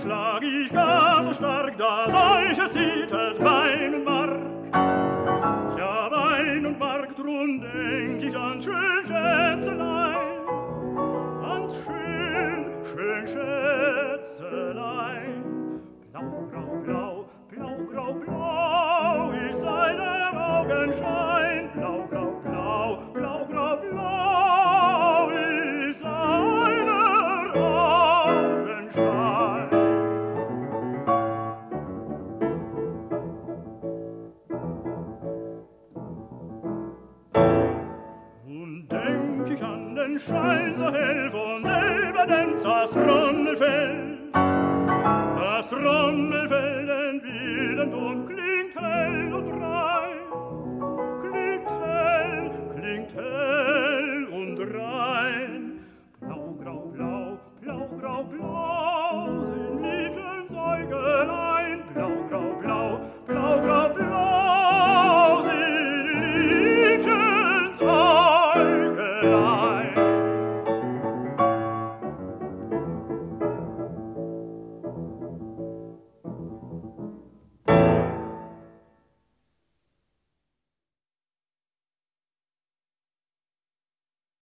schlag ich gar so stark, da solche zittert Bein und Mark. Ja, Bein und Mark, drum denk ich an schön Schätzelein, ans schön Schätzelein. Blau, grau, blau, blau, grau, blau ist seiner Augenschein. Blau, grau, blau, blau, grau, blau ist seiner Augenschein. Und denk ich an den Schein so hell, von selber dämpft das Trommelfell. Das Trommelfell, den wilden Ton, klingt hell und rein, klingt hell und rein. Blau, grau, blau, blau, grau, blau sind Lieblingsäugelein. Blau, grau, blau, blau, grau, blau sind Lieblingsäugelein.